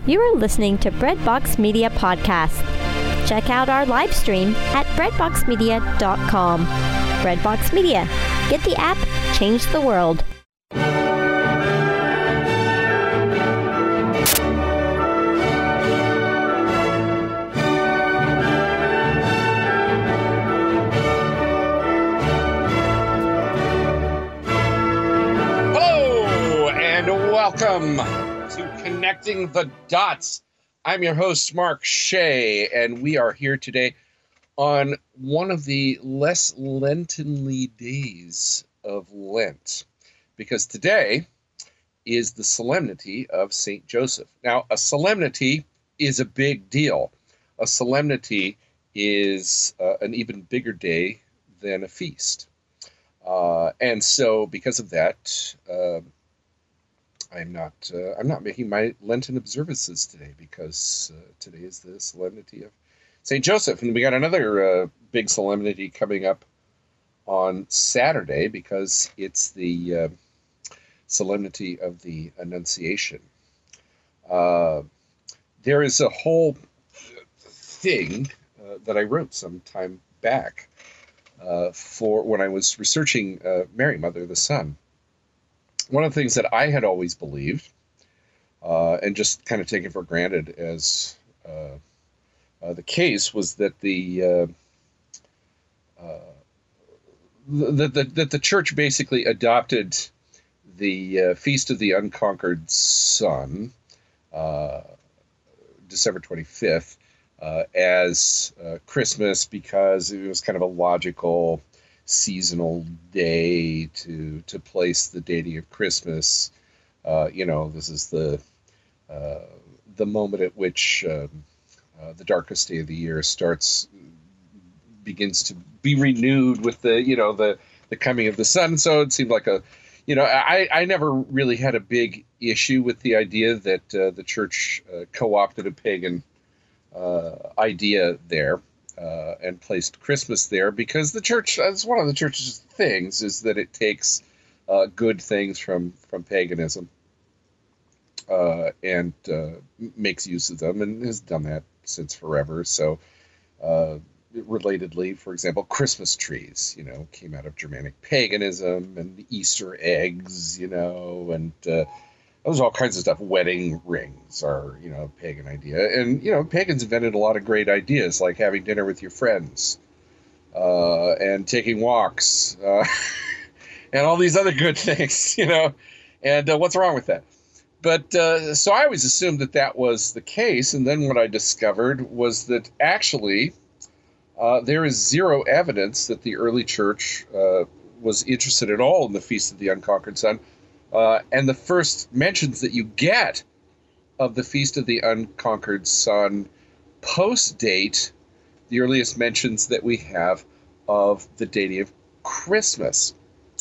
You are listening to Breadbox Media Podcast. Check out our live stream at breadboxmedia.com. Breadbox Media. Get the app, change the world. Hello, and welcome to Connecting the Dots. I'm your host, Mark Shea, and we are here today on one of the less Lentonly days of Lent, because today is the solemnity of St. Joseph. Now, a solemnity is a big deal. A solemnity is an even bigger day than a feast. And so because of that, I'm not making my Lenten observances today, because today is the solemnity of St. Joseph. And we got another big solemnity coming up on Saturday, because it's the solemnity of the Annunciation. There is a whole thing that I wrote some time back for when I was researching Mary, Mother of the Son. One of the things that I had always believed, and just kind of taken for granted as the case, was that the Church basically adopted the Feast of the Unconquered Son, December 25th, as Christmas, because it was kind of a logical seasonal day to place the deity of Christmas. This is the moment at which the darkest day of the year begins to be renewed with the coming of the sun. So it seemed like I never really had a big issue with the idea that the Church co-opted a pagan idea there. And placed Christmas there, because the Church, as one of the Church's things, is that it takes good things from paganism and makes use of them, and has done that since forever. So, relatedly, for example, Christmas trees, came out of Germanic paganism, and the Easter eggs, and there's all kinds of stuff. Wedding rings are, a pagan idea. And, pagans invented a lot of great ideas, like having dinner with your friends, and taking walks, and all these other good things, and what's wrong with that? But so I always assumed that was the case. And then what I discovered was that actually there is zero evidence that the early Church was interested at all in the Feast of the Unconquered Son. And the first mentions that you get of the Feast of the Unconquered Son post-date the earliest mentions that we have of the deity of Christmas.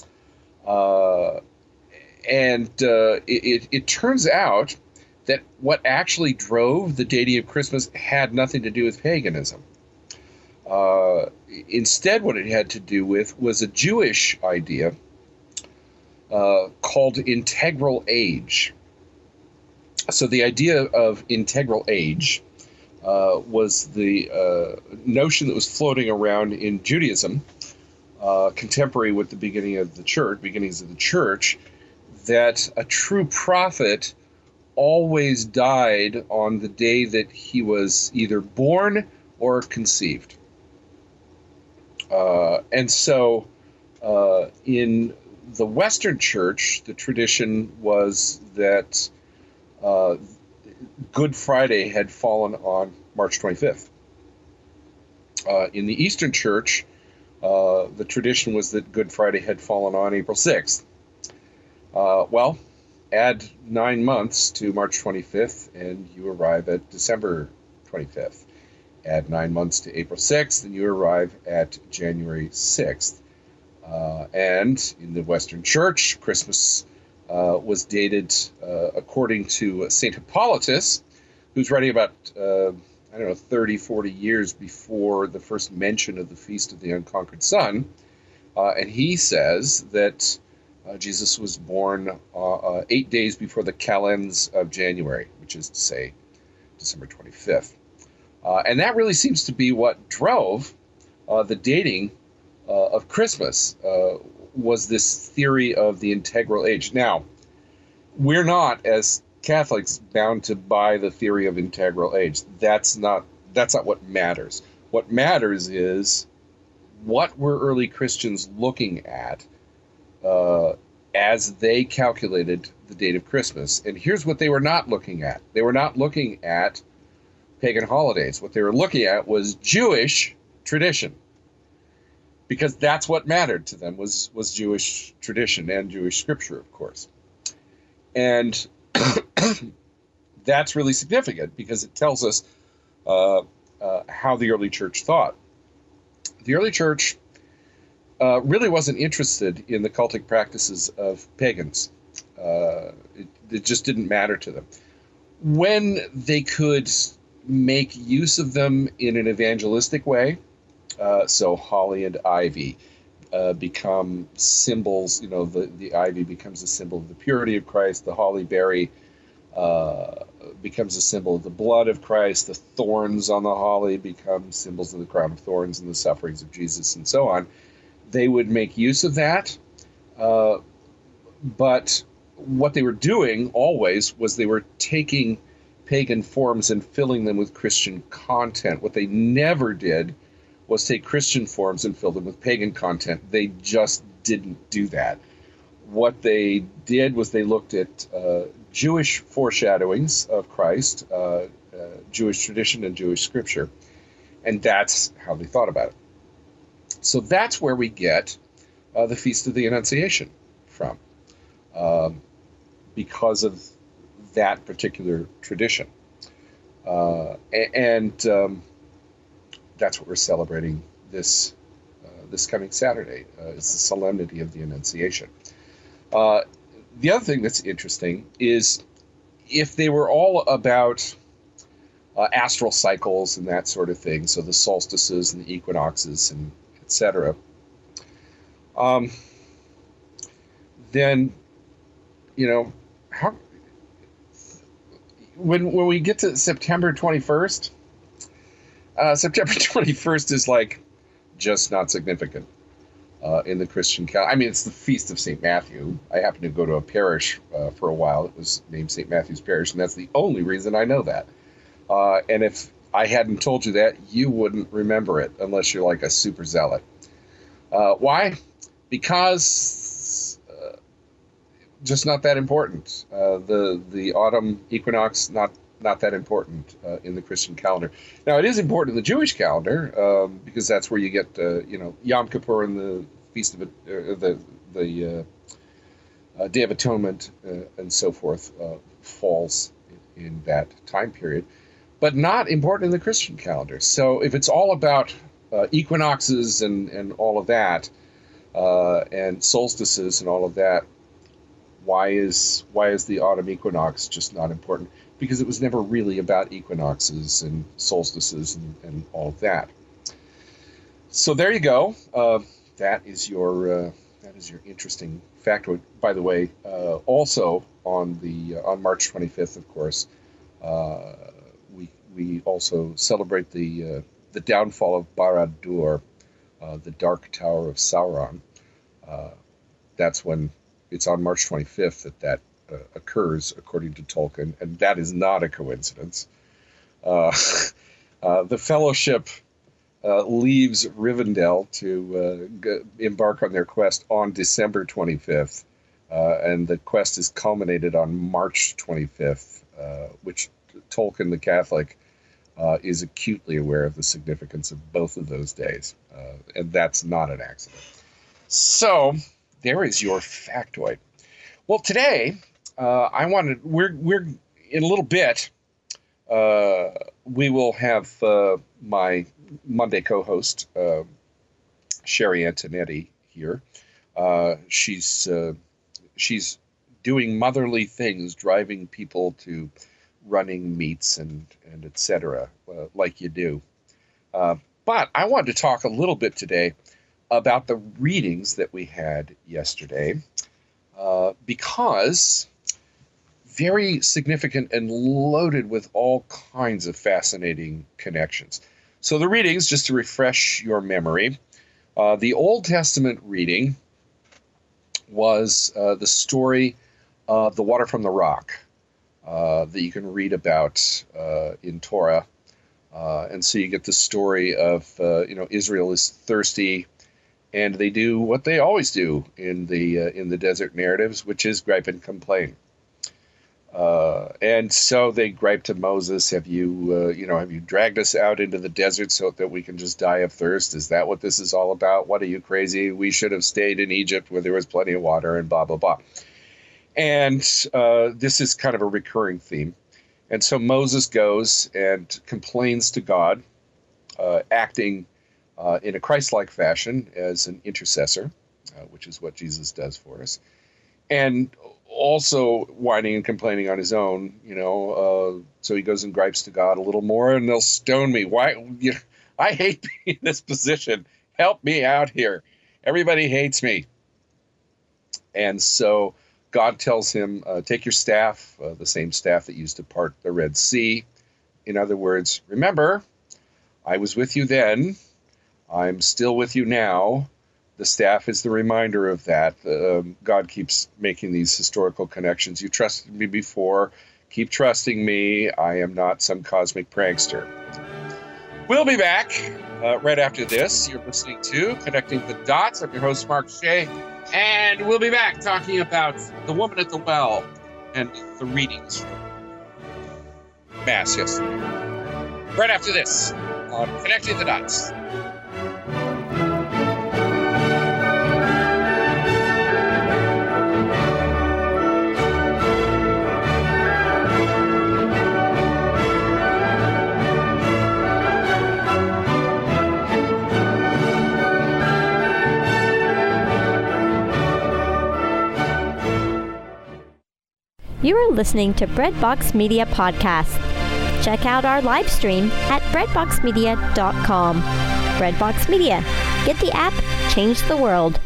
It turns out that what actually drove the deity of Christmas had nothing to do with paganism. Instead, what it had to do with was a Jewish idea called integral age. So the idea of integral age was the notion that was floating around in Judaism, contemporary with the beginnings of the church, that a true prophet always died on the day that he was either born or conceived. And so in the Western Church, the tradition was that Good Friday had fallen on March 25th. In the Eastern Church, the tradition was that Good Friday had fallen on April 6th. Well, add 9 months to March 25th, and you arrive at December 25th. Add 9 months to April 6th, and you arrive at January 6th. And in the Western Church, Christmas was dated according to St. Hippolytus, who's writing about, 30, 40 years before the first mention of the Feast of the Unconquered Son. And he says that Jesus was born 8 days before the calends of January, which is to say December 25th. And that really seems to be what drove the dating of Christmas, was this theory of the integral age. Now, we're not, as Catholics, bound to buy the theory of integral age. That's not what matters. What matters is, what were early Christians looking at as they calculated the date of Christmas? And here's what they were not looking at. They were not looking at pagan holidays. What they were looking at was Jewish tradition, because that's what mattered to them, was Jewish tradition and Jewish scripture, of course. And that's really significant, because it tells us how the early church thought. The early church really wasn't interested in the cultic practices of pagans. It just didn't matter to them. When they could make use of them in an evangelistic way, so holly and ivy become symbols. The ivy becomes a symbol of the purity of Christ. The holly berry becomes a symbol of the blood of Christ. The thorns on the holly become symbols of the crown of thorns and the sufferings of Jesus, and so on. They would make use of that, but what they were doing always was they were taking pagan forms and filling them with Christian content. What they never did was take Christian forms and fill them with pagan content. They just didn't do that. What they did was they looked at Jewish foreshadowings of Christ, Jewish tradition and Jewish scripture, and that's how they thought about it. So that's where we get the Feast of the Annunciation from, because of that particular tradition. And that's what we're celebrating this coming Saturday. It's the Solemnity of the Annunciation. The other thing that's interesting is, if they were all about astral cycles and that sort of thing, so the solstices and the equinoxes and etc., then, how, when we get to September 21st, September 21st is like just not significant in the Christian calendar. I mean, it's the Feast of St. Matthew. I happened to go to a parish for a while. It was named St. Matthew's Parish, and that's the only reason I know that. And if I hadn't told you that, you wouldn't remember it unless you're like a super zealot. Why? Because just not that important. The autumn equinox, not that important in the Christian calendar. Now, it is important in the Jewish calendar, because that's where you get Yom Kippur and the Feast of the Day of Atonement and so forth falls in that time period, but not important in the Christian calendar. So if it's all about equinoxes and all of that, and solstices and all of that, why is the autumn equinox just not important? Because it was never really about equinoxes and solstices and all of that. So there you go. That is your interesting factoid. By the way, also on March 25th, of course, we also celebrate the downfall of Barad-dûr, the Dark Tower of Sauron. That's when it's on March 25th that occurs, according to Tolkien, and that is not a coincidence. The Fellowship leaves Rivendell to embark on their quest on December 25th, and the quest is culminated on March 25th, which Tolkien, the Catholic, is acutely aware of the significance of both of those days, and that's not an accident. So there is your factoid. Well, today we're in a little bit. We will have my Monday co-host, Sherry Antonetti, here. She's doing motherly things, driving people to running meets and etc., like you do. But I wanted to talk a little bit today about the readings that we had yesterday, because very significant and loaded with all kinds of fascinating connections. So the readings, just to refresh your memory, the Old Testament reading was the story of the water from the rock that you can read about in Torah. And so you get the story of, Israel is thirsty, and they do what they always do in the desert narratives, which is gripe and complain. And so they gripe to Moses, have you dragged us out into the desert so that we can just die of thirst? Is that what this is all about? What, are you crazy? We should have stayed in Egypt where there was plenty of water, and blah, blah, blah. And this is kind of a recurring theme. And so Moses goes and complains to God, acting in a Christ-like fashion as an intercessor, which is what Jesus does for us. And also whining and complaining on his own, so he goes and gripes to God a little more, and they'll stone me. Why? I hate being in this position. Help me out here. Everybody hates me. And so God tells him, take your staff, the same staff that used to part the Red Sea. In other words, remember, I was with you then. I'm still with you now. The staff is the reminder of that. God keeps making these historical connections. You trusted me before. Keep trusting me. I am not some cosmic prankster. We'll be back right after this. You're listening to Connecting the Dots. I'm your host, Mark Shea. And we'll be back talking about the woman at the well and the readings from Mass yesterday. Right after this on Connecting the Dots. You are listening to Breadbox Media Podcast. Check out our live stream at breadboxmedia.com. Breadbox Media. Get the app, change the world.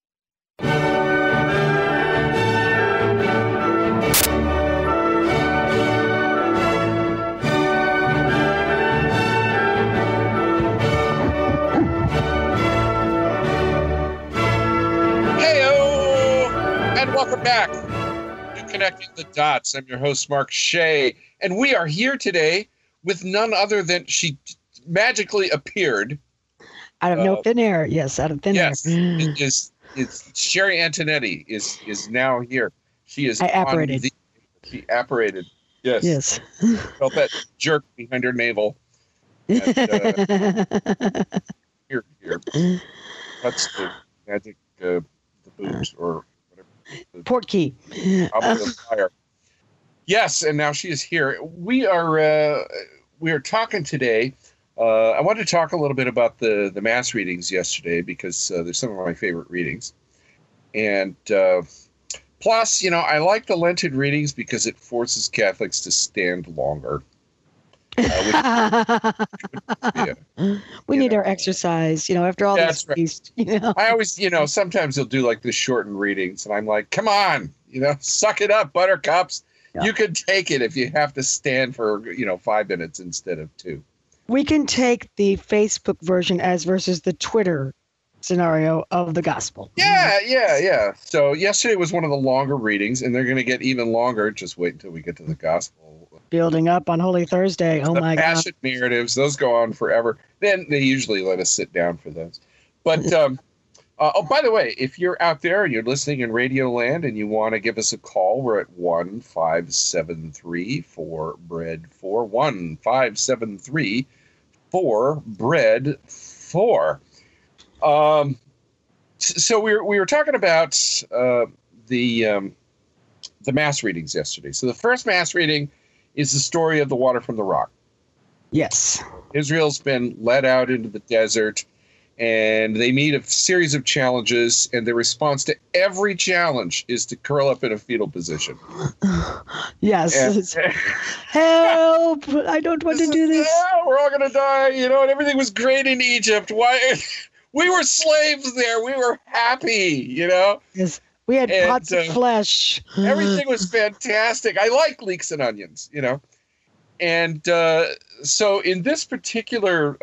Heyo! And welcome back. Connecting the Dots. I'm your host, Mark Shea, and we are here today with none other than she magically appeared out of no thin air. Yes, out of thin air. Yes, it's Sherry Antonetti is now here. She is. I apparated. She apparated. Yes. Yes. Felt that jerk behind her navel. And, here. That's the magic, the boot or. Port key. Fire. Yes, and now she is here. We are talking today. I wanted to talk a little bit about the Mass readings yesterday because they're some of my favorite readings. And plus, I like the Lenten readings because it forces Catholics to stand longer. We need our exercise, after all this feast. I always, sometimes they'll do like the shortened readings, and I'm like, come on, suck it up, buttercups. Yeah. You can take it if you have to stand for, 5 minutes instead of 2. We can take the Facebook version as versus the Twitter scenario of the gospel. Yeah. So yesterday was one of the longer readings, and they're going to get even longer. Just wait until we get to the gospel. Building up on Holy Thursday. Oh my God. The Passion narratives, those go on forever. Then they usually let us sit down for those. But, by the way, if you're out there and you're listening in Radio Land and you want to give us a call, we're at 1-573-4-BREAD-4. 1-573-4-BREAD-4. So we were talking about the Mass readings yesterday. So the first Mass reading is the story of the water from the rock. Yes. Israel's been led out into the desert, and they meet a series of challenges, and the response to every challenge is to curl up in a fetal position. Yes. Help! I don't want to do this. We're all going to die, and everything was great in Egypt. Why? We were slaves there. We were happy, Yes. We had pots of flesh. Everything was fantastic. I like leeks and onions, you know. And so in this particular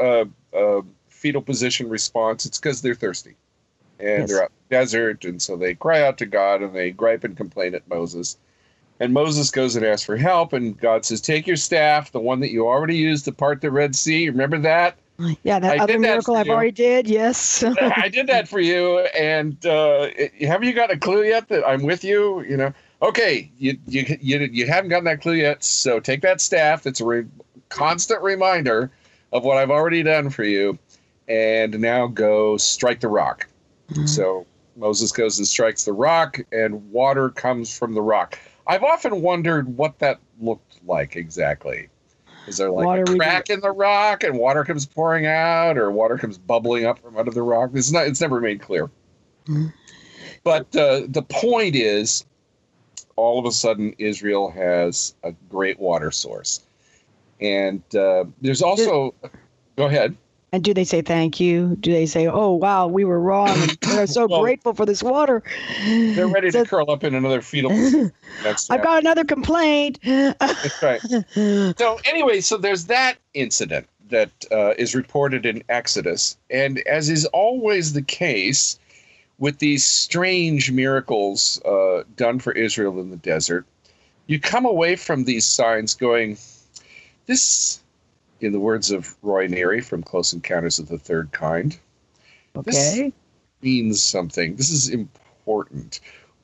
fetal position response, it's because they're thirsty. And they're out in the desert, and so they cry out to God, and they gripe and complain at Moses. And Moses goes and asks for help, and God says, take your staff, the one that you already used to part the Red Sea. Remember that? Yeah, that other miracle I've already did, yes. I did that for you, and have you got a clue yet that I'm with you? You know, okay, you haven't gotten that clue yet, so take that staff. That's a constant reminder of what I've already done for you, and now go strike the rock. Mm-hmm. So Moses goes and strikes the rock, and water comes from the rock. I've often wondered what that looked like exactly. Is there like a crack in the rock and water comes pouring out, or water comes bubbling up from under the rock? It's never made clear. Mm-hmm. But the point is, all of a sudden, Israel has a great water source. And there's also... Go ahead. And do they say thank you? Do they say, oh, wow, we were wrong. We're so grateful for this water. They're ready to curl up in another fetal position. I've got another complaint. That's right. So anyway, so there's that incident that is reported in Exodus. And as is always the case with these strange miracles done for Israel in the desert, you come away from these signs going, this... In the words of Roy Neary from Close Encounters of the Third Kind, this means something. This is important.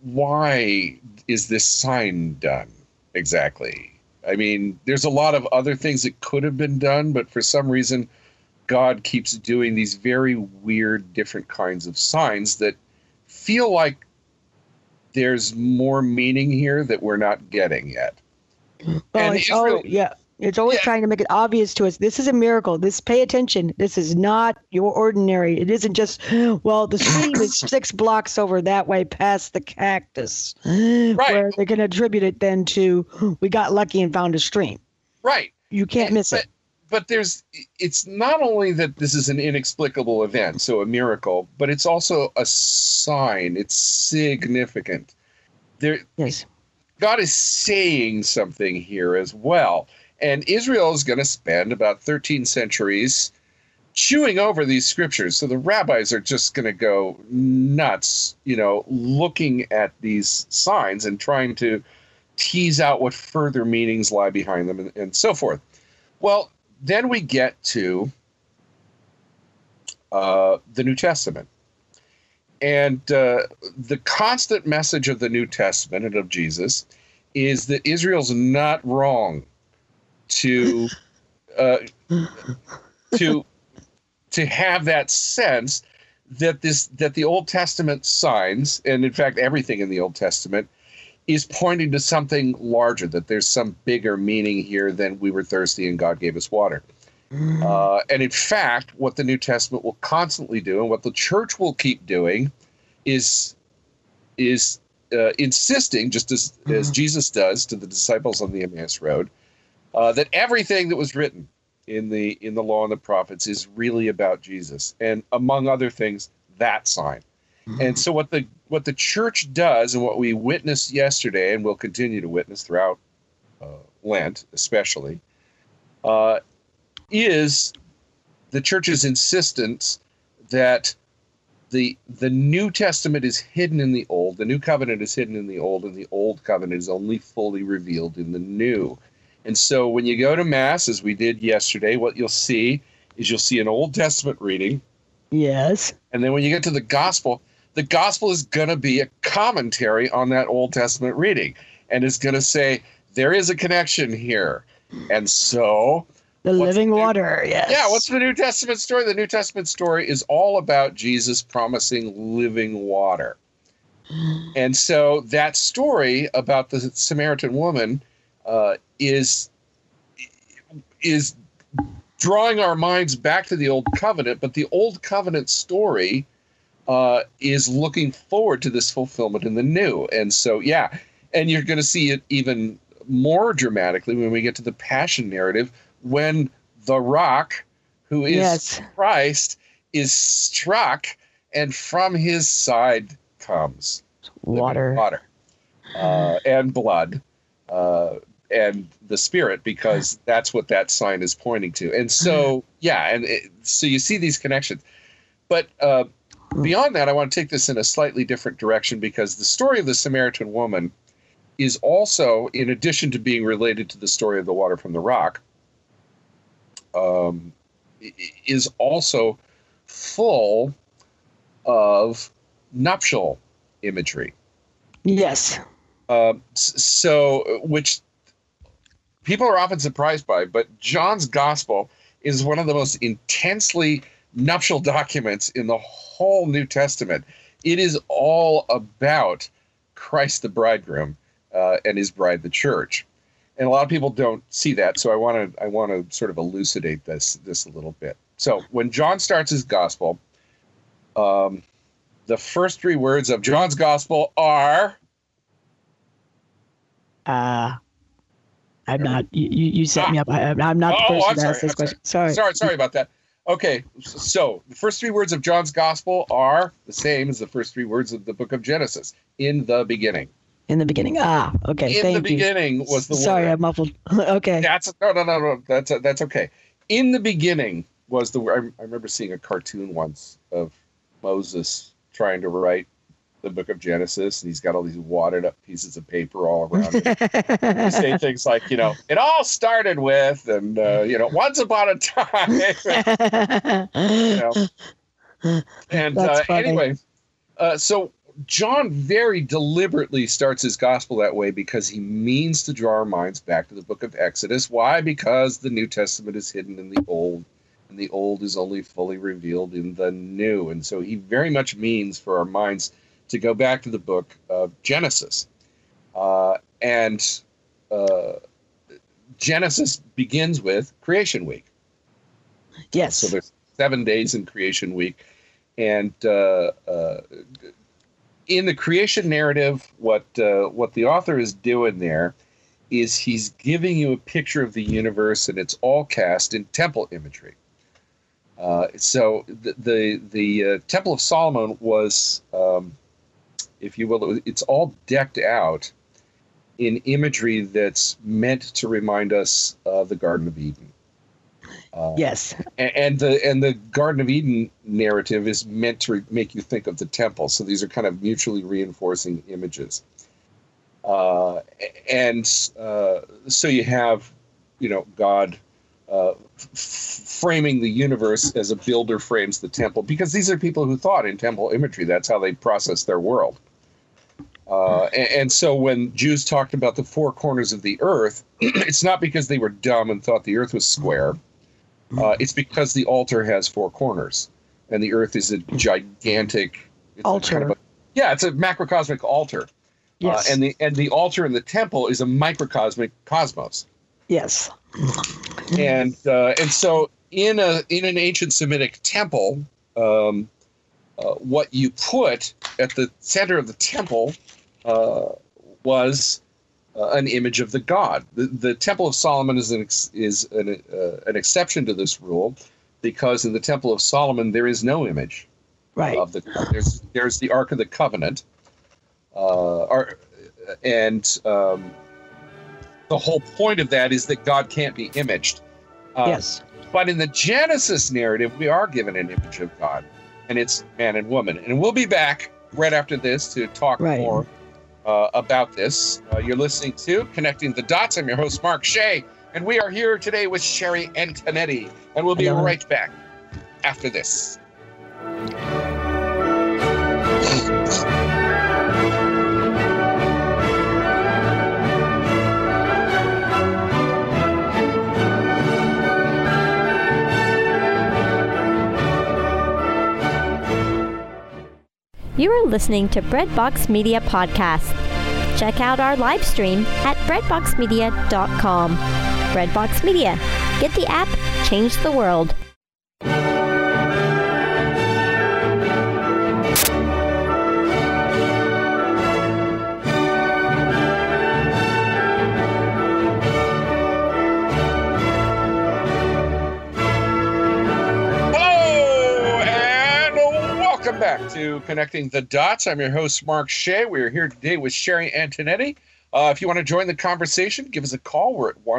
Why is this sign done exactly? I mean, there's a lot of other things that could have been done, but for some reason, God keeps doing these very weird, different kinds of signs that feel like there's more meaning here that we're not getting yet. Well, it's always trying to make it obvious to us. This is a miracle. Pay attention. This is not your ordinary. It isn't just, well, the stream is 6 blocks over that way past the cactus. Right. Where they can attribute it then to, we got lucky and found a stream. Right. You can't miss it. But it's not only that this is an inexplicable event, so a miracle, but it's also a sign. It's significant. God is saying something here as well. And Israel is going to spend about 13 centuries chewing over these scriptures. So the rabbis are just going to go nuts, looking at these signs and trying to tease out what further meanings lie behind them and so forth. Well, then we get to the New Testament. And the constant message of the New Testament and of Jesus is that Israel's not wrong to have that sense that the Old Testament signs, and in fact everything in the Old Testament, is pointing to something larger, that there's some bigger meaning here than we were thirsty and God gave us water. And in fact, what the New Testament will constantly do, and what the church will keep doing, is insisting, just as Jesus does to the disciples on the Emmaus Road, that everything that was written in the law and the prophets is really about Jesus, and among other things, that sign. And so what the church does, and what we witnessed yesterday, and will continue to witness throughout Lent, especially, is the church's insistence that the New Testament is hidden in the Old, the New Covenant is hidden in the Old, and the Old Covenant is only fully revealed in the New. And so when you go to Mass, as we did yesterday, what you'll see is an Old Testament reading. Yes. And then when you get to the Gospel is going to be a commentary on that Old Testament reading. And it's going to say, there is a connection here. And so... The living water, yes. Yeah, what's the New Testament story? The New Testament story is all about Jesus promising living water. And so that story about the Samaritan woman is drawing our minds back to the Old Covenant, but the Old Covenant story is looking forward to this fulfillment in the New. And so, and you're going to see it even more dramatically when we get to the Passion narrative, when the rock, who is Christ, is struck, and from his side comes water, and blood, and the Spirit, because that's what that sign is pointing to. And so, so you see these connections. But beyond that, I want to take this in a slightly different direction, because the story of the Samaritan woman is also, in addition to being related to the story of the water from the rock, is also full of nuptial imagery. Yes. So, which people are often surprised by, but John's gospel is one of the most intensely nuptial documents in the whole New Testament. It is all about Christ the bridegroom and his bride, the church. And a lot of people don't see that, so I want to sort of elucidate this a little bit. So when John starts his gospel, the first three words of John's gospel are. I'm not. You set me up. I'm not the person to ask this question. Sorry about that. Okay, so the first three words of John's gospel are the same as the first three words of the book of Genesis. In the beginning. In the beginning. Okay. In the beginning was the word. Sorry, I'm muffled. Okay. No. That's okay. In the beginning was the word. I remember seeing a cartoon once of Moses trying to write the book of Genesis, and he's got all these wadded up pieces of paper all around him. They say things like, it all started with, and once upon a time. Anyway, so John very deliberately starts his gospel that way because he means to draw our minds back to the book of Exodus. Why? Because the New Testament is hidden in the Old, and the Old is only fully revealed in the New. And so he very much means for our minds to go back to the book of Genesis. Genesis begins with Creation Week. Yes. So there's 7 days in Creation Week. And in the creation narrative, what the author is doing there is he's giving you a picture of the universe, and it's all cast in temple imagery. So the Temple of Solomon was, if you will, it's all decked out in imagery that's meant to remind us of the Garden of Eden. Yes. And the Garden of Eden narrative is meant to make you think of the temple. So these are kind of mutually reinforcing images. So you have, God framing the universe as a builder frames the temple, because these are people who thought in temple imagery. That's how they process their world. And so when Jews talked about the four corners of the earth, it's not because they were dumb and thought the earth was square. It's because the altar has four corners, and the earth is a gigantic altar. It's a macrocosmic altar. Yes. And the altar in the temple is a microcosmic cosmos. Yes. And so in an ancient Semitic temple, what you put at the center of the temple was an image of the god. The Temple of Solomon is an exception to this rule, because in the Temple of Solomon there is no image. Right. Of the god. There's the Ark of the Covenant, the whole point of that is that God can't be imaged. Yes. But in the Genesis narrative, we are given an image of God, and it's man and woman. And we'll be back right after this to talk more about this. You're listening to Connecting the Dots. I'm your host, Mark Shea, and we are here today with Sherry Antonetti, and we'll be right back after this. You are listening to Breadbox Media Podcast. Check out our live stream at breadboxmedia.com. Breadbox Media. Get the app, change the world. back to Connecting the Dots. I'm your host, Mark Shea. We're here today with Sherry Antonetti. If you want to join the conversation, give us a call. We're at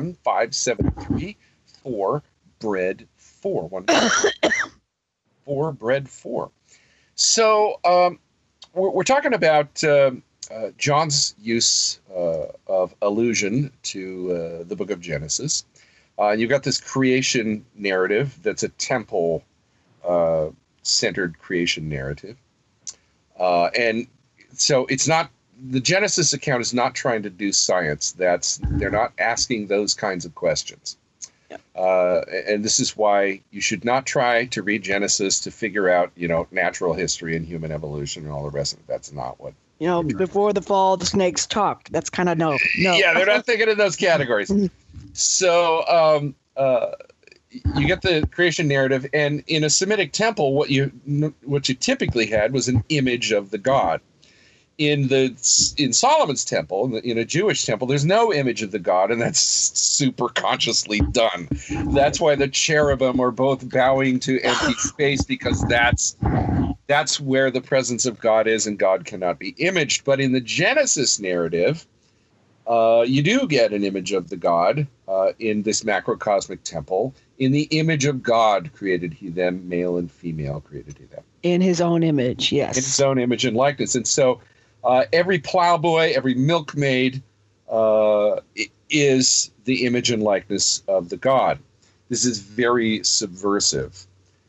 1-573-4-BREAD-4. 4-BREAD-4. So we're talking about John's use of allusion to the book of Genesis. You've got this creation narrative that's a temple centered creation narrative. And so it's not, the Genesis account is not trying to do science. They're not asking those kinds of questions. And this is why you should not try to read Genesis to figure out, natural history and human evolution and all the rest of it. That's not what. Before the fall, the snakes talked. That's kind of no. Yeah, they're not thinking in those categories. So, you get the creation narrative, and in a Semitic temple, what you typically had was an image of the god. In Solomon's temple, in a Jewish temple, there's no image of the god, and that's super consciously done. That's why the cherubim are both bowing to empty space, because that's where the presence of God is, and God cannot be imaged. But in the Genesis narrative, you do get an image of the god in this macrocosmic temple. In the image of God created he them, male and female created he them. In his own image, yes. In his own image and likeness. And so every plowboy, every milkmaid is the image and likeness of the god. This is very subversive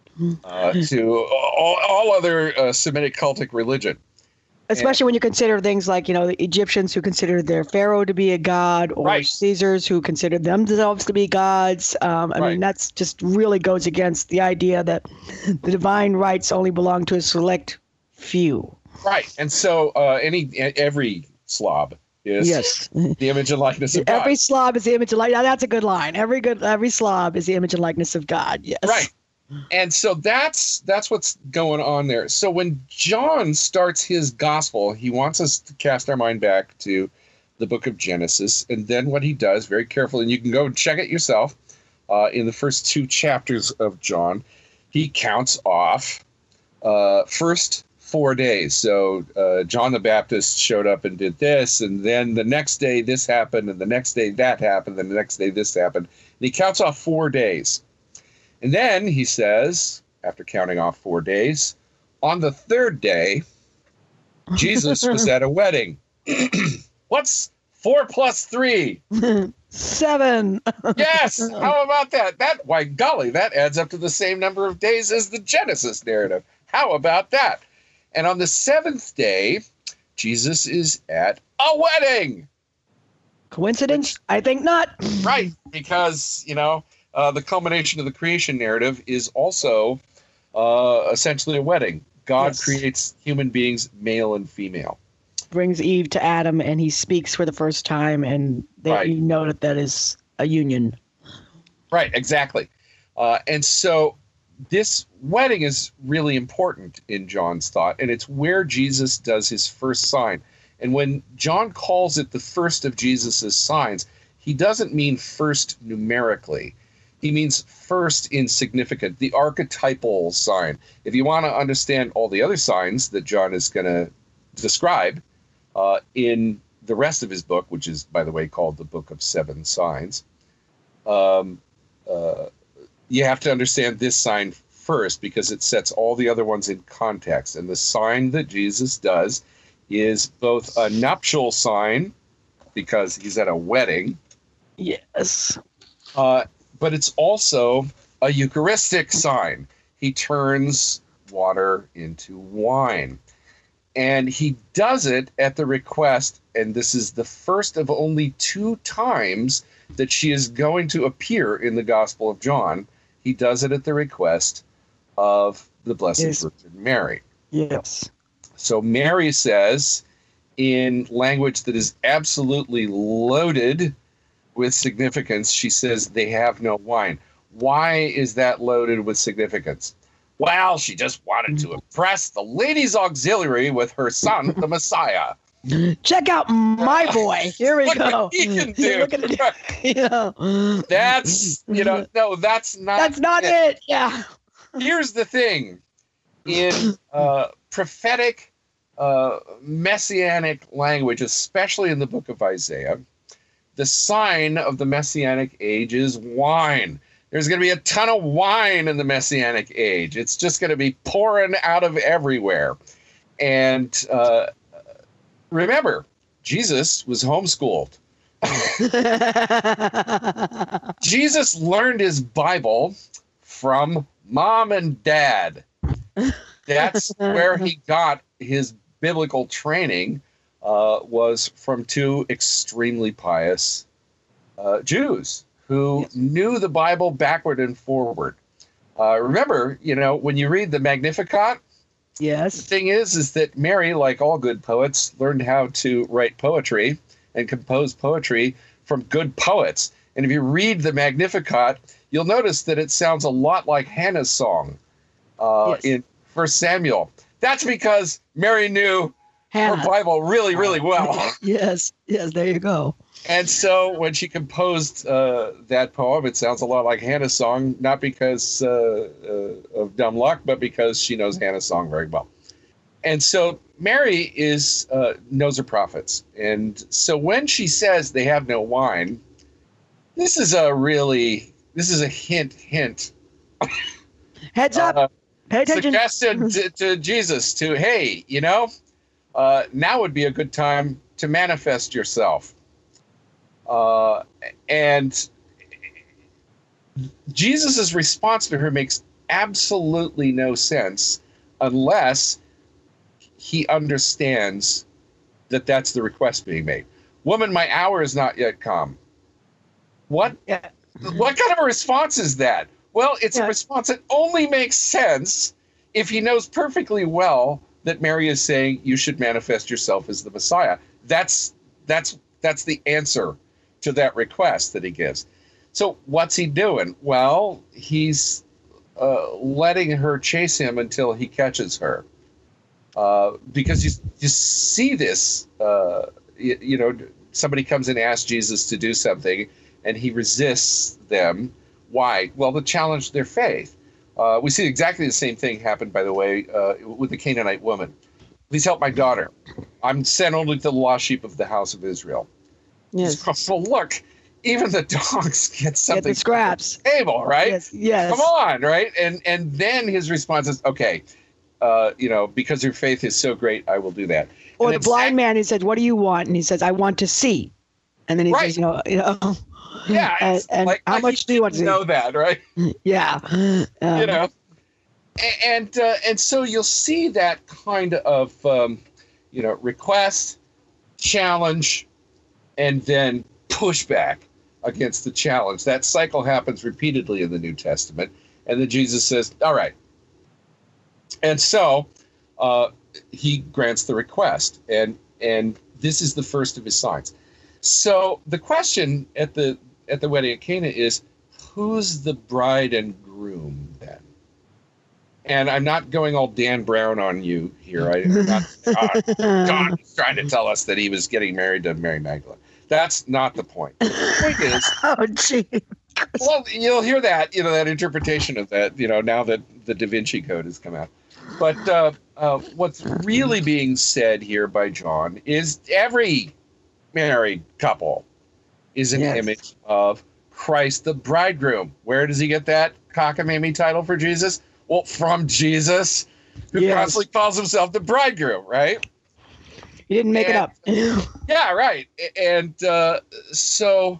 to all other Semitic cultic religion. Especially when you consider things like, the Egyptians who considered their pharaoh to be a god, or right. Caesars who considered themselves to be gods. I mean, that's just really goes against the idea that the divine rights only belong to a select few. Right. And so every Slav is the image and likeness of God. Every Slav is the image and likeness. That's a good line. Every Slav is the image and likeness of God. Yes. Right. And so that's what's going on there. So when John starts his gospel, he wants us to cast our mind back to the book of Genesis. And then what he does very carefully, and you can go and check it yourself, in the first 2 chapters of John, he counts off first 4 days. So John the Baptist showed up and did this, and then the next day this happened, and the next day that happened, and the next day this happened. And he counts off 4 days. And then he says, after counting off 4 days, on the 3rd day, Jesus was at a wedding. What's 4 plus 3? 7. Yes. How about that? Why, golly, that adds up to the same number of days as the Genesis narrative. How about that? And on the 7th day, Jesus is at a wedding. Coincidence? I think not. Right. Because, the culmination of the creation narrative is also essentially a wedding. God creates human beings, male and female. Brings Eve to Adam, and he speaks for the first time, and you know that is a union. Right, exactly. And so this wedding is really important in John's thought, and it's where Jesus does his first sign. And when John calls it the first of Jesus's signs, he doesn't mean first numerically. He means first in significant, the archetypal sign. If you want to understand all the other signs that John is going to describe in the rest of his book, which is, by the way, called the Book of 7 Signs, you have to understand this sign first, because it sets all the other ones in context. And the sign that Jesus does is both a nuptial sign, because he's at a wedding. Yes. But it's also a Eucharistic sign. He turns water into wine. And he does it at the request, and this is the first of only 2 times that she is going to appear in the Gospel of John. He does it at the request of the Blessed Virgin Mary. Yes. So Mary says, in language that is absolutely loaded with significance, she says, they have no wine. Why is that loaded with significance? Well, she just wanted to impress the ladies' auxiliary with her son, the Messiah. Check out my boy. Here we go. He can do. Look at it. That's, no, that's not That's not it. Yeah. Here's the thing. in prophetic messianic language, especially in the book of Isaiah, the sign of the messianic age is wine. There's going to be a ton of wine in the messianic age. It's just going to be pouring out of everywhere. And remember, Jesus was homeschooled. Jesus learned his Bible from mom and dad. That's where he got his biblical training, was from two extremely pious Jews who knew the Bible backward and forward. Remember, when you read the Magnificat, the thing is that Mary, like all good poets, learned how to write poetry and compose poetry from good poets. And if you read the Magnificat, you'll notice that it sounds a lot like Hannah's song in 1 Samuel. That's because Mary knew her Bible really, really well. Yes, there you go. And so when she composed that poem, it sounds a lot like Hannah's song, not because of dumb luck, but because she knows Hannah's song very well. And so Mary knows her prophets. And so when she says they have no wine, this is a hint. Heads up. Pay attention. Suggested to Jesus hey, now would be a good time to manifest yourself. And Jesus's response to her makes absolutely no sense unless he understands that that's the request being made. Woman, my hour is not yet come. What? Yeah. What kind of a response is that? Well, it's a response that only makes sense if he knows perfectly well that Mary is saying you should manifest yourself as the Messiah. That's the answer to that request that he gives. So what's he doing? Well, he's letting her chase him until he catches her. Because you see this, somebody comes and asks Jesus to do something, and he resists them. Why? Well, to challenge their faith. We see exactly the same thing happen, by the way, with the Canaanite woman. Please help my daughter. I'm sent only to the lost sheep of the house of Israel. Yes. Well, look, even the dogs get something. Get the scraps. From the table, right? Yes. Come on, right? And then his response is, okay, because your faith is so great, I will do that. Or the blind man, he said, what do you want? And he says, I want to see. And then he says, yeah, and like, how much do you want to know that, right? Yeah. And so you'll see that kind of, request, challenge, and then pushback against the challenge. That cycle happens repeatedly in the New Testament. And then Jesus says, all right. And so he grants the request. And this is the first of his signs. So the question at the wedding at Cana is, who's the bride and groom then? And I'm not going all Dan Brown on you here. God is trying to tell us that he was getting married to Mary Magdalene. That's not the point. The point is, oh, gee. Well, you'll hear that, that interpretation of that, now that the Da Vinci Code has come out. But what's really being said here by John is every married couple is an image of Christ the bridegroom. Where does he get that cockamamie title for Jesus? Well, from Jesus, who constantly calls himself the bridegroom, right? He didn't make it up. Yeah, right. And so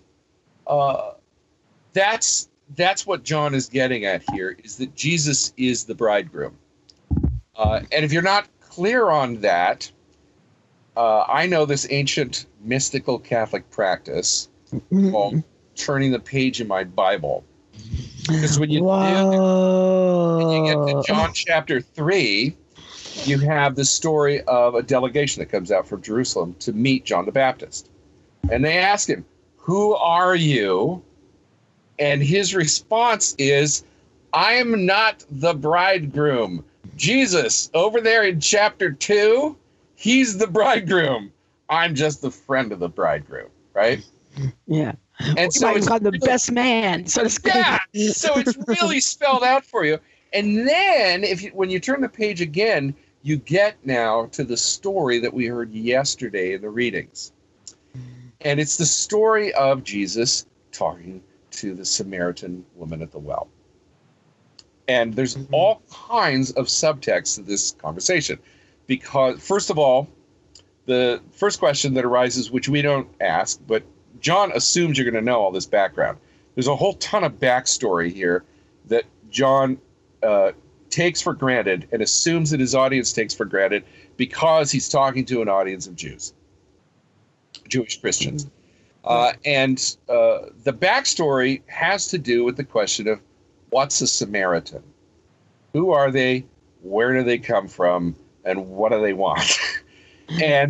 that's what John is getting at here, is that Jesus is the bridegroom. And if you're not clear on that, I know this ancient mystical Catholic practice called turning the page in my Bible. Because when you get to John chapter 3, you have the story of a delegation that comes out from Jerusalem to meet John the Baptist. And they ask him, who are you? And his response is, I am not the bridegroom. Jesus, over there in chapter 2, he's the bridegroom. I'm just the friend of the bridegroom, right? Yeah. And so it's the best man, so to speak. Yeah. So it's really spelled out for you. And then when you turn the page again, you get now to the story that we heard yesterday in the readings. And it's the story of Jesus talking to the Samaritan woman at the well. And there's all kinds of subtext to this conversation. Because, first of all, the first question that arises, which we don't ask, but John assumes you're going to know all this background. There's a whole ton of backstory here that John takes for granted and assumes that his audience takes for granted because he's talking to an audience of Jews, Jewish Christians. And the backstory has to do with the question of what's a Samaritan? Who are they? Where do they come from? And what do they want? And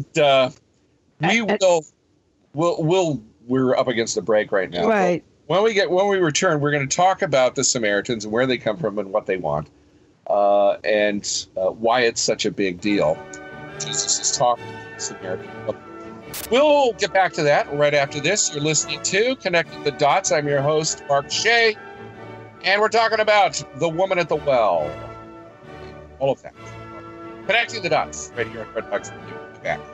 we're up against a break right now. Right. When we return, we're going to talk about the Samaritans and where they come from and what they want, and why it's such a big deal. Jesus is talking to the Samaritan. We'll get back to that right after this. You're listening to Connecting the Dots. I'm your host, Mark Shea, and we're talking about the woman at the well. All of that. Connecting the Dots right here at Red Box. We'll be back.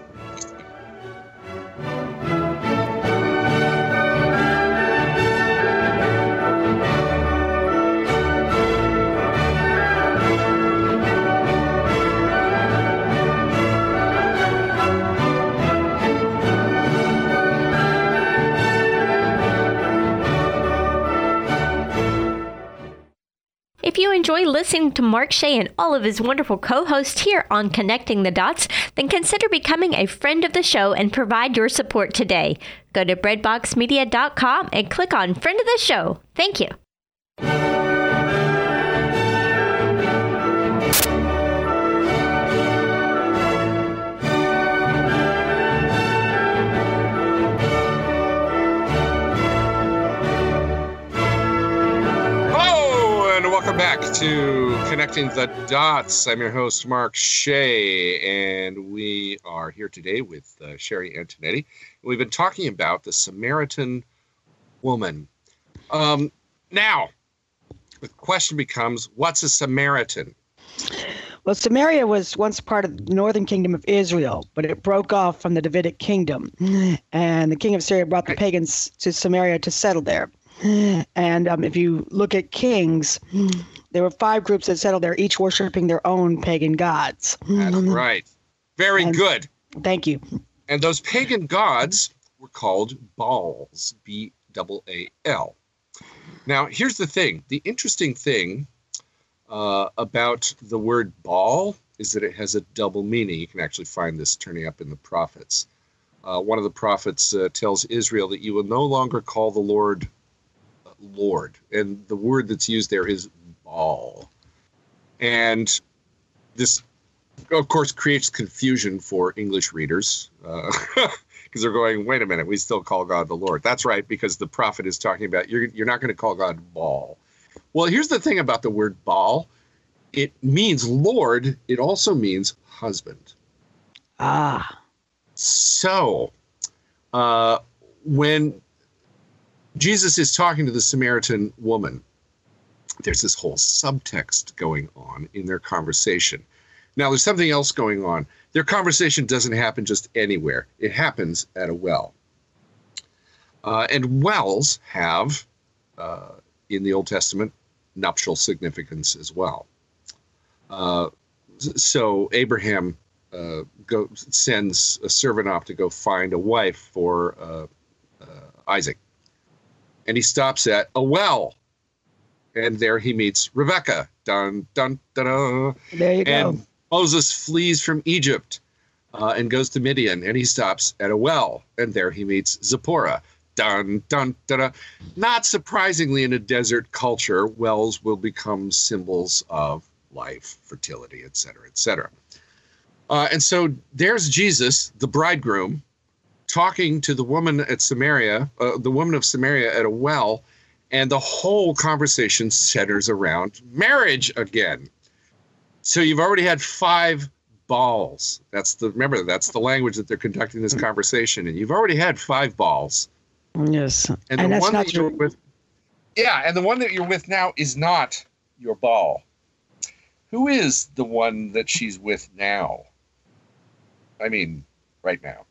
If you enjoy listening to Mark Shea and all of his wonderful co-hosts here on Connecting the Dots, then consider becoming a friend of the show and provide your support today. Go to breadboxmedia.com and click on Friend of the Show. Thank you. Welcome back to Connecting the Dots. I'm your host, Mark Shea, and we are here today with Sherry Antonetti. We've been talking about the Samaritan woman. Now, the question becomes, what's a Samaritan? Well, Samaria was once part of the northern kingdom of Israel, but it broke off from the Davidic kingdom, and the king of Syria brought the pagans to Samaria to settle there. And if you look at kings, there were 5 groups that settled there, each worshiping their own pagan gods. That's right. Very good. Thank you. And those pagan gods were called Baals, B-A-A-L. Now, here's the thing. The interesting thing about the word Baal is that it has a double meaning. You can actually find this turning up in the prophets. One of the prophets tells Israel that you will no longer call the Lord, and the word that's used there is Baal. And this, of course, creates confusion for English readers because they're going, wait a minute, we still call God the Lord. That's right, because the prophet is talking about you're not going to call God Baal. Well, here's the thing about the word Baal. It means Lord. It also means husband. So when Jesus is talking to the Samaritan woman, there's this whole subtext going on in their conversation. Now, there's something else going on. Their conversation doesn't happen just anywhere. It happens at a well. And wells have, in the Old Testament, nuptial significance as well. So Abraham sends a servant off to go find a wife for Isaac. And he stops at a well. And there he meets Rebecca. Dun, dun, dun, dun. There you go. And Moses flees from Egypt and goes to Midian. And he stops at a well. And there he meets Zipporah. Dun, dun, dun, dun. Not surprisingly, in a desert culture, wells will become symbols of life, fertility, etc., etc. And so there's Jesus, the bridegroom, talking to the woman at Samaria, the woman of Samaria at a well, and the whole conversation centers around marriage again. So you've already had 5 Baals. Remember, that's the language that they're conducting this conversation in. You've already had 5 Baals. Yes. And the one that you're with now is not your Baal. who is the one that she's with now? I mean, right now.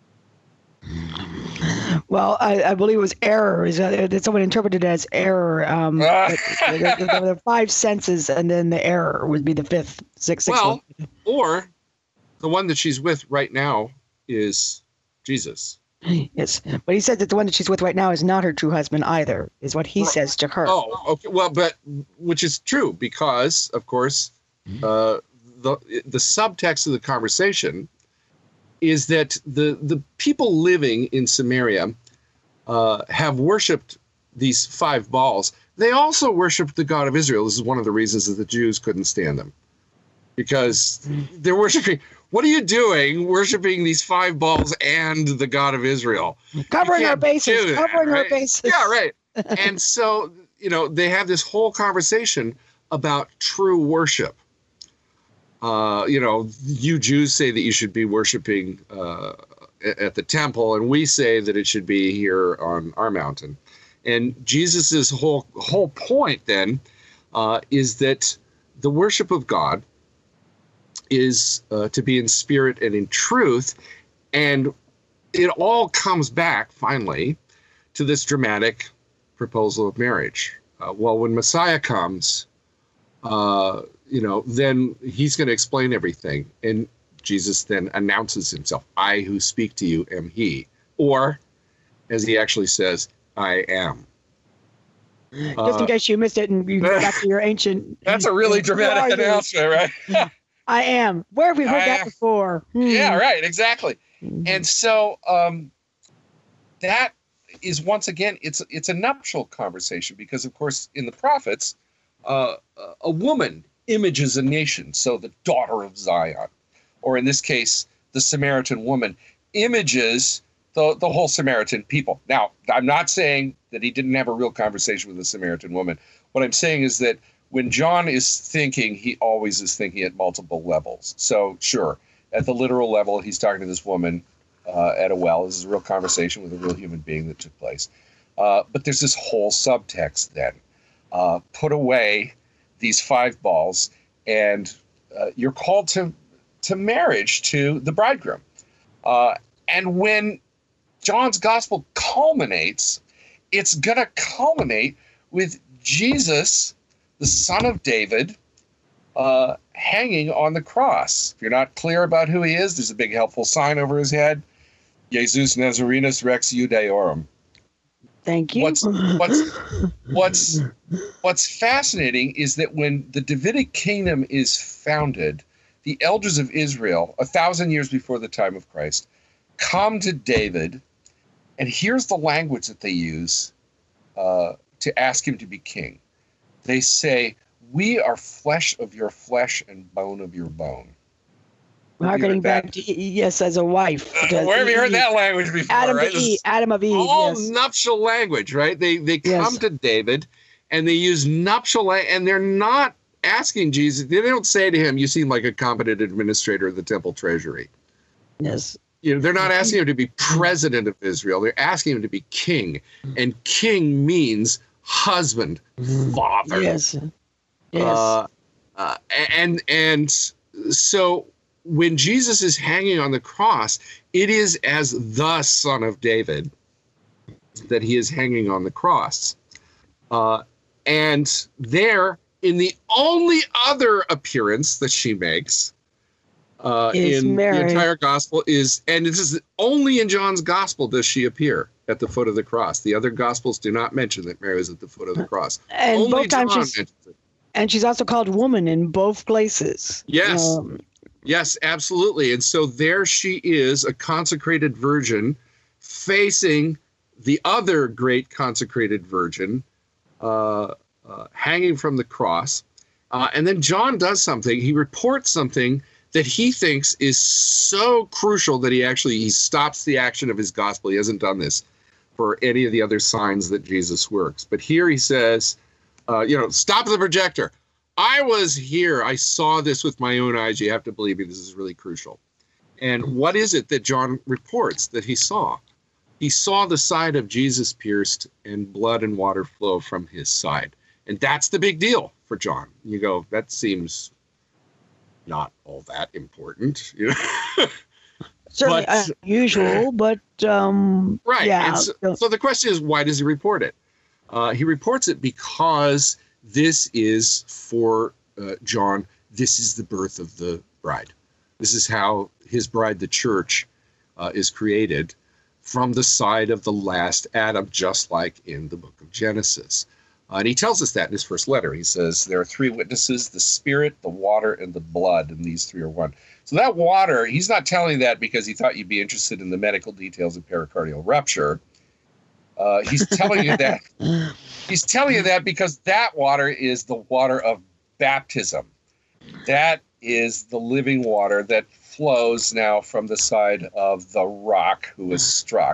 Well, I believe it was error. That someone interpreted it as error. There were 5 senses, and then the error would be the sixth well, one. Or the one that she's with right now is Jesus. Yes, but he said that the one that she's with right now is not her true husband either, is what he says to her. Oh, okay. Well, but which is true because, of course, the subtext of the conversation is that the people living in Samaria have worshipped these 5 Baals. They also worshipped the God of Israel. This is one of the reasons that the Jews couldn't stand them, because they're worshiping. What are you doing worshiping these 5 Baals and the God of Israel? Covering our bases. Our bases. Yeah, right. And so, they have this whole conversation about true worship. You Jews say that you should be worshiping at the temple, and we say that it should be here on our mountain. And Jesus's whole point then is that the worship of God is to be in spirit and in truth, and it all comes back finally to this dramatic proposal of marriage. When Messiah comes, then he's going to explain everything. And Jesus then announces himself, I who speak to you am he. Or, as he actually says, I am. Just in case you missed it and you go back to your ancient... That's a really dramatic announcement, right? I am. Where have we heard that before? Yeah, right, exactly. And so that is, once again, it's a nuptial conversation because, of course, in the prophets, a woman images a nation. So the daughter of Zion, or in this case, the Samaritan woman, images the whole Samaritan people. Now, I'm not saying that he didn't have a real conversation with the Samaritan woman. What I'm saying is that when John is thinking, he always is thinking at multiple levels. So, sure, at the literal level, he's talking to this woman at a well. This is a real conversation with a real human being that took place. But there's this whole subtext then. Put away these 5 Baals, and you're called to marriage to the bridegroom. And when John's gospel culminates, it's going to culminate with Jesus, the son of David, hanging on the cross. If you're not clear about who he is, there's a big helpful sign over his head. Jesus Nazarenus Rex Judaeorum. Thank you. What's fascinating is that when the Davidic kingdom is founded, the elders of Israel, 1,000 years before the time of Christ, come to David, and here's the language that they use to ask him to be king. They say, we are flesh of your flesh and bone of your bone. Harkening back to, yes, as a wife. Where have you heard that language before? Adam of Eve. All nuptial language, right? They come to David, and they use nuptial, and they're not asking Jesus. They don't say to him, you seem like a competent administrator of the temple treasury. Yes. They're not asking him to be president of Israel. They're asking him to be king. And king means husband, father. Yes. Yes. And so when Jesus is hanging on the cross, it is as the son of David that he is hanging on the cross. And there, in the only other appearance that she makes in Mary. The entire gospel is, and this is only in John's gospel does she appear at the foot of the cross. The other gospels do not mention that Mary is at the foot of the cross. And only both times John she's, mentions it. And she's also called woman in both places. Yes. Yes, absolutely. And so there she is, a consecrated virgin, facing the other great consecrated virgin, hanging from the cross. And then John does something. He reports something that he thinks is so crucial that he stops the action of his gospel. He hasn't done this for any of the other signs that Jesus works. But here he says, stop the projector. I was here. I saw this with my own eyes. You have to believe me. This is really crucial. And what is it that John reports that he saw? He saw the side of Jesus pierced and blood and water flow from his side. And that's the big deal for John. You go, that seems not all that important, you know. Certainly unusual, but right. Yeah. So the question is, why does he report it? He reports it because this is for John. This is the birth of the bride. This is how his bride, the church, is created from the side of the last Adam, just like in the book of Genesis. And he tells us that in his first letter. He says, there are three witnesses, the spirit, the water, and the blood, and these three are one. So that water, he's not telling you that because he thought you'd be interested in the medical details of pericardial rupture. He's telling you that. He's telling you that because that water is the water of baptism. That is the living water that flows now from the side of the rock who was struck,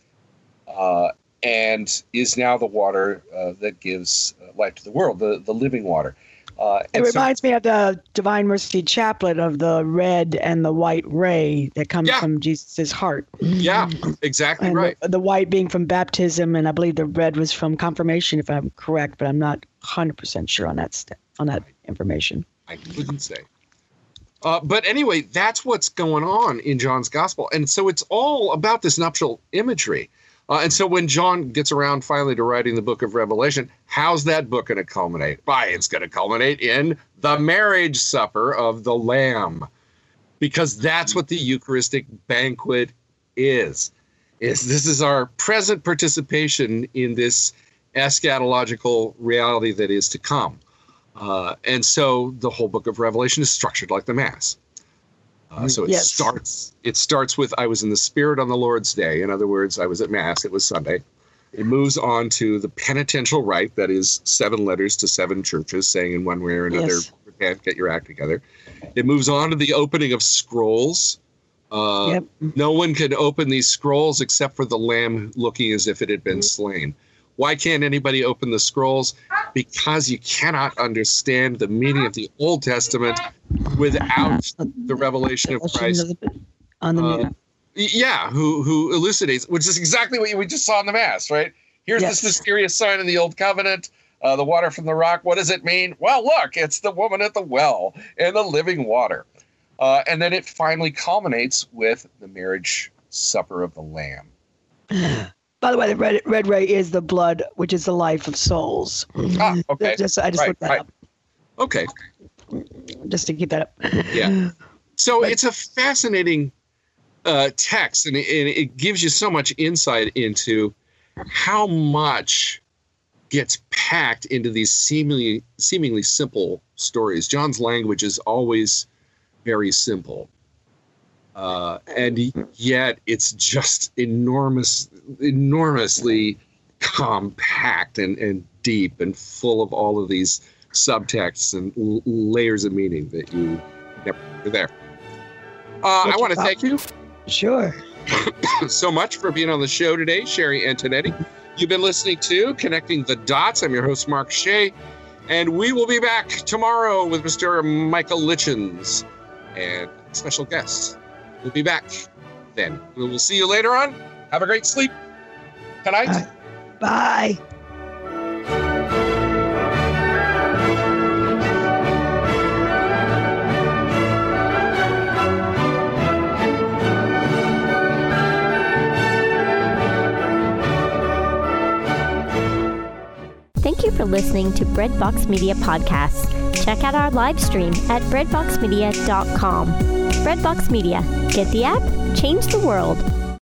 and is now the water that gives life to the world, the living water. It reminds me of the Divine Mercy Chaplet of the red and the white ray that comes from Jesus' heart. Yeah, exactly and right. The white being from baptism, and I believe the red was from confirmation, if I'm correct, but I'm not 100% sure on that information. I couldn't say. But anyway, that's what's going on in John's gospel. And so it's all about this nuptial imagery. And so when John gets around finally to writing the book of Revelation, how's that book going to culminate? Why, it's going to culminate in the marriage supper of the Lamb, because that's what the Eucharistic banquet is. This is our present participation in this eschatological reality that is to come. And so the whole book of Revelation is structured like the Mass. So it starts with, I was in the Spirit on the Lord's Day. In other words, I was at Mass. It was Sunday. It moves on to the penitential rite, that is 7 letters to 7 churches saying in one way or another, repent, get your act together. It moves on to the opening of scrolls. No one can open these scrolls except for the Lamb looking as if it had been slain. Why can't anybody open the scrolls? Because you cannot understand the meaning of the Old Testament without the revelation of Christ. Who elucidates, which is exactly what we just saw in the Mass, right? Here's this mysterious sign in the Old Covenant, the water from the rock. What does it mean? Well, look, it's the woman at the well and the living water. And then it finally culminates with the marriage supper of the Lamb. By the way, the red ray is the blood, which is the life of souls. Ah, okay. I just looked that up. Okay. Just to keep that up. Yeah. So it's a fascinating text, and it gives you so much insight into how much gets packed into these seemingly simple stories. John's language is always very simple. And yet it's just enormously compact and deep and full of all of these subtexts and layers of meaning that you never were there. I want to thank you. Sure. So much for being on the show today, Sherry Antonetti. You've been listening to Connecting the Dots. I'm your host, Mark Shea, and we will be back tomorrow with Mr. Michael Litchens and special guests. We'll be back then. We will see you later on. Have a great sleep tonight. Bye. Thank you for listening to Breadbox Media Podcasts. Check out our live stream at breadboxmedia.com. Breadbox Media. Get the app, change the world.